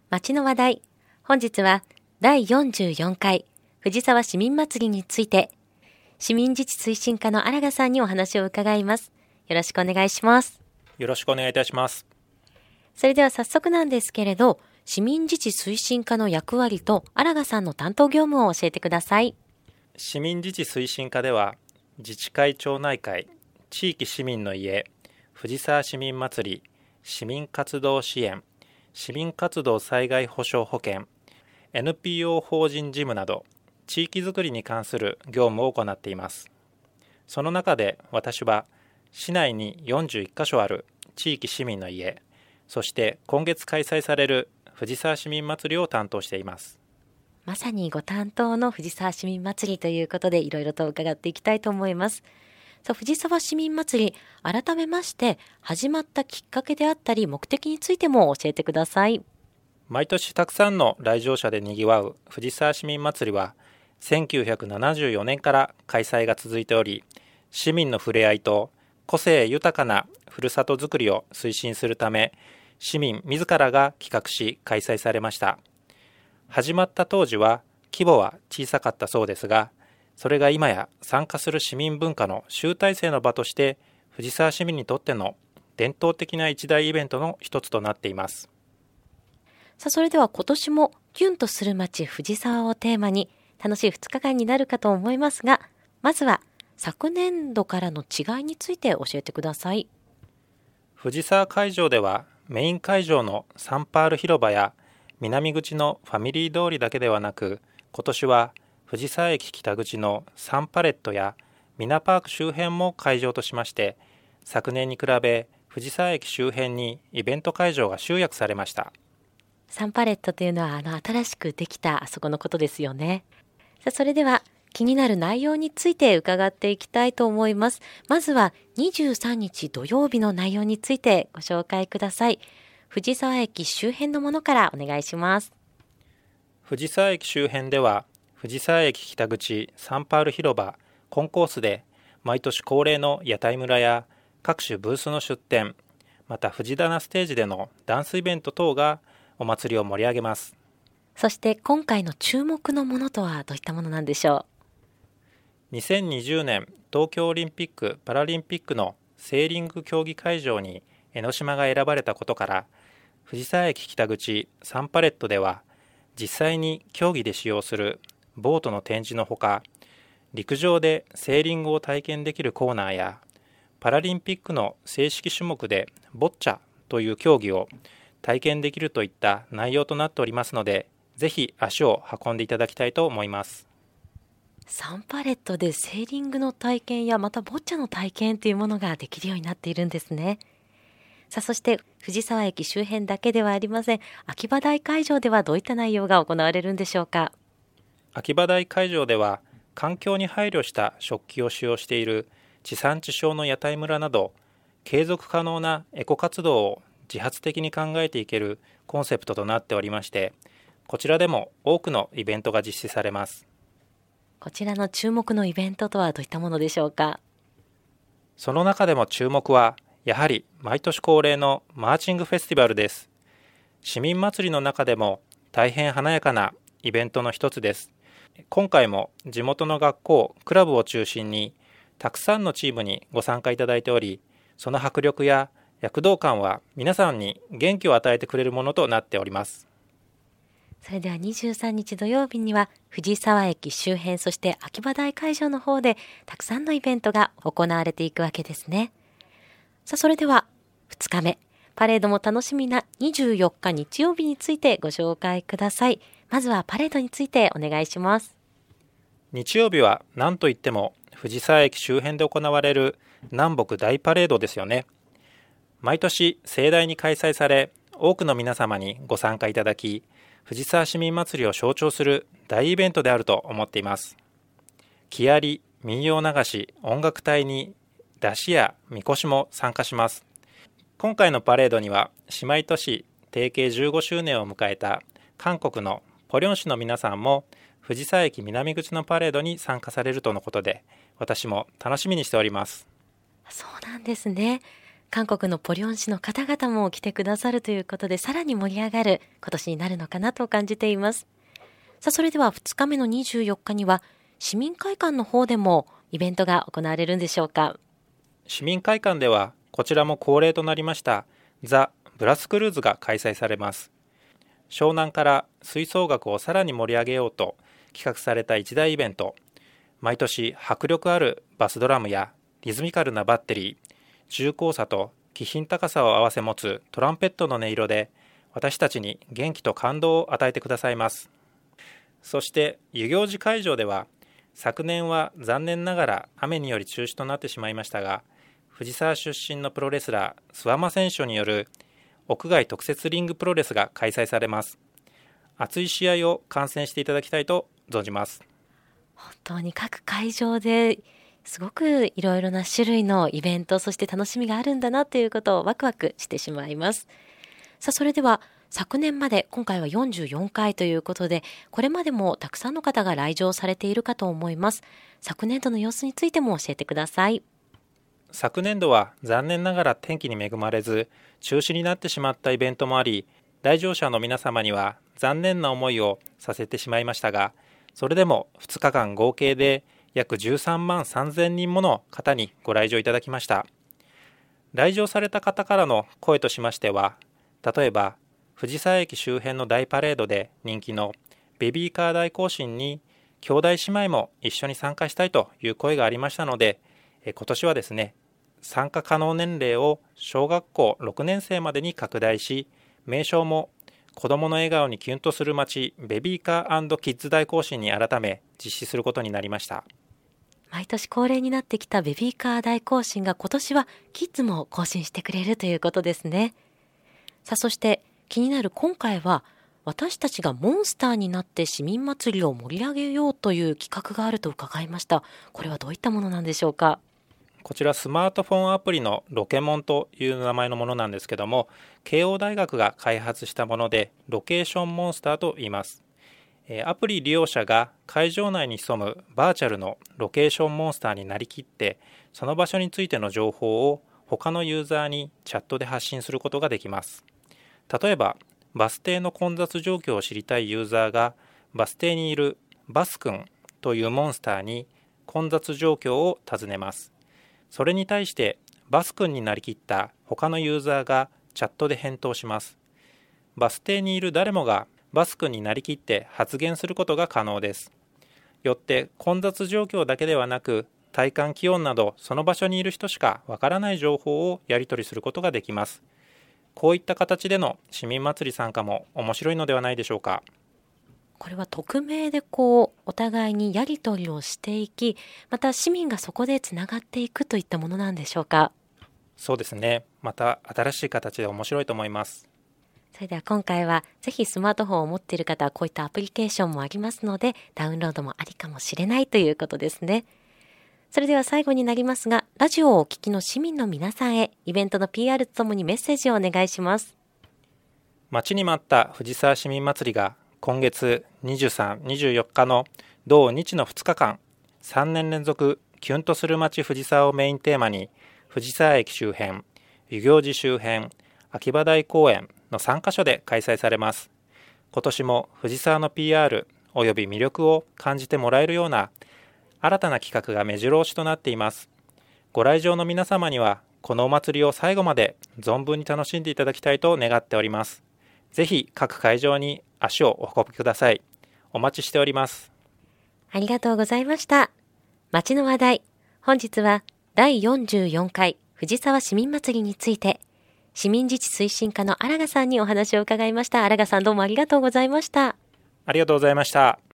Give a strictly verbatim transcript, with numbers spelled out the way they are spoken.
街の話題。本日はだいよんじゅうよんかい藤沢市民祭りについて、市民自治推進課の新賀さんにお話を伺います。よろしくお願いします。 よろしくお願いいたします。 それでは早速なんですけれど、市民自治推進課の役割と新賀さんの担当業務を教えてください。 市民自治推進課では、自治会町内会、地域市民の家、藤沢市民祭り、市民活動支援、市民活動災害保障保険、エヌピーオー 法人事務など、地域づくりに関する業務を行っています。その中で私は、市内によんじゅういっかしょある地域市民の家、そして今月開催される藤沢市民祭りを担当しています。 まさにご担当の藤沢市民祭りということで、いろいろと伺っていきたいと思います。さあ、藤沢市民祭り、改めまして始まったきっかけであったり目的についても教えてください。 毎年たくさんの来場者でにぎわう藤沢市民祭りはせんきゅうひゃくななじゅうよねんから開催が続いており、市民の触れ合いと個性豊かなふるさとづくりを推進するため、市民自らが企画し開催されました。始まった当時は規模は小さかったそうですが、それが今や参加する市民文化の集大成の場として藤沢市民にとっての伝統的な一大イベントの一つとなっています。 さあ、それでは今年もキュンとする街藤沢をテーマに楽しいふつかかんになるかと思いますが、まずは昨年度からの違いについて教えてください。 藤沢会場ではメイン会場のサンパール広場や南口のファミリー通りだけではなく、今年は藤沢駅北口のサンパレットやミナパーク周辺も会場としまして、昨年に比べ藤沢駅周辺にイベント会場が集約されました。 サンパレットというのはあの新しくできたあそこのことですよね。さあ、それでは気になる内容について伺っていきたいと思います。まずはにじゅうさんにち土曜日の内容についてご紹介ください。藤沢駅周辺のものからお願いします。 藤沢駅周辺では藤沢駅北口サンパール広場コンコースで毎年恒例の屋台村や各種ブースの出店、また藤棚ステージでのダンスイベント等がお祭りを盛り上げます。 そして今回の注目のものとはどういったものなんでしょう。にせんにじゅうねん東京オリンピック・パラリンピックのセーリング競技会場に江ノ島が選ばれたことから、藤沢駅北口サンパレットでは実際に競技で使用するボートの展示のほか、陸上でセーリングを体験できるコーナーや、パラリンピックの正式種目でボッチャという競技を体験できるといった内容となっておりますので、ぜひ足を運んでいただきたいと思います。 サンパレットでセーリングの体験やまたボッチャの体験というものができるようになっているんですね。さあ、そして藤沢駅周辺だけではありません。秋葉台会場ではどういった内容が行われるんでしょうか。 秋葉台会場では環境に配慮した食器を使用している地産地消の屋台村など、継続可能なエコ活動を自発的に考えていけるコンセプトとなっておりまして、こちらでも多くのイベントが実施されます。 こちらの注目のイベントとはどういったものでしょうか。 その中でも注目はやはり毎年恒例のマーチングフェスティバルです。市民祭りの中でも大変華やかなイベントの一つです。今回も地元の学校、クラブを中心にたくさんのチームにご参加いただいており、その迫力や躍動感は皆さんに元気を与えてくれるものとなっております。 それではにじゅうさんにち土曜日には藤沢駅周辺、そして秋葉台会場の方でたくさんのイベントが行われていくわけですね。さあ、それではふつかめ、パレードも楽しみなにじゅうよっか日曜日についてご紹介ください。まずはパレードについてお願いします。 日曜日は何といっても藤沢駅周辺で行われる南北大パレードですよね。毎年盛大に開催され、多くの皆様にご参加いただき、藤沢市民祭りを象徴する大イベントであると思っています。木遣り、民謡流し、音楽隊に山車やみこしも参加します。今回のパレードには姉妹都市提携じゅうごしゅうねんを迎えた韓国のポリョン市の皆さんも藤沢駅南口のパレードに参加されるとのことで、私も楽しみにしております。 そうなんですね。 韓国のポリョン市の方々も来てくださるということで、さらに盛り上がる今年になるのかなと感じています。さあ、それではふつかめのにじゅうよっかには市民会館の方でもイベントが行われるんでしょうか。 市民会館ではこちらも恒例となりましたザ・ブラスクルーズが開催されます。湘南から吹奏楽をさらに盛り上げようと企画された一大イベント。毎年迫力あるバスドラムやリズミカルなバッテリー、重厚さと気品高さを併せ持つトランペットの音色で私たちに元気と感動を与えてくださいます。そして遊行寺会場では昨年は残念ながら雨により中止となってしまいましたが、藤沢出身のプロレスラー諏訪間選手による屋外特設リングプロレスが開催されます。熱い試合を観戦していただきたいと存じます。 本当に各会場ですごくいろいろな種類のイベント、そして楽しみがあるんだなということをワクワクしてしまいます。さあ、それでは昨年まで、今回はよんじゅうよんかいということで、これまでもたくさんの方が来場されているかと思います。昨年度の様子についても教えてください。 昨年度は残念ながら天気に恵まれず中止になってしまったイベントもあり、来場者の皆様には残念な思いをさせてしまいましたが、それでもふつかかん合計で約じゅうさんまんさんぜんにんもの方にご来場いただきました。来場された方からの声としましては、例えば藤沢駅周辺の大パレードで人気のベビーカー大行進に兄弟姉妹も一緒に参加したいという声がありましたので、今年はですね、参加可能年齢を小学校ろくねんせいまでに拡大し、名称も子どもの笑顔にキュンとする街ベビーカー&キッズ大行進に改め実施することになりました。 毎年恒例になってきたベビーカー大行進が今年はキッズも行進してくれるということですね。さあ、そして気になる今回は私たちがモンスターになって市民祭りを盛り上げようという企画があると伺いました。これはどういったものなんでしょうか。 こちらスマートフォンアプリのロケモンという名前のものなんですけども、慶応大学が開発したものでロケーションモンスターと言います。アプリ利用者が会場内に潜むバーチャルのロケーションモンスターになりきって、その場所についての情報を他のユーザーにチャットで発信することができます。例えばバス停の混雑状況を知りたいユーザーがバス停にいるバスくんというモンスターに混雑状況を尋ねます。それに対してバスくんになりきった他のユーザーがチャットで返答します。バス停にいる誰もがバスくんになりきって発言することが可能です。よって混雑状況だけではなく、体感気温などその場所にいる人しかわからない情報をやり取りすることができます。こういった形での市民祭り参加も面白いのではないでしょうか。 これは匿名でこうお互いにやり取りをしていき、また市民がそこでつながっていくといったものなんでしょうか。 そうですね。また新しい形で面白いと思います。 それでは今回はぜひスマートフォンを持っている方はこういったアプリケーションもありますので、ダウンロードもありかもしれないということですね。それでは最後になりますが、ラジオをお聞きの市民の皆さんへイベントの ピーアール とともにメッセージをお願いします。 待ちに待った藤沢市民祭りが今月にじゅうさん、にじゅうよっかの同日のふつかかん、さんねん連続キュンとする街藤沢をメインテーマに、藤沢駅周辺、遊行寺周辺、秋葉台公園のさんかしょで開催されます。今年も藤沢の ピーアール および魅力を感じてもらえるような新たな企画が目白押しとなっています。ご来場の皆様にはこのお祭りを最後まで存分に楽しんでいただきたいと願っております。ぜひ各会場に足をお運びください。お待ちしております。 ありがとうございました。街の話題、本日はだいよんじゅうよんかい藤沢市民祭りについて市民自治推進課の荒賀さんにお話を伺いました。荒賀さん、どうもありがとうございました。 ありがとうございました。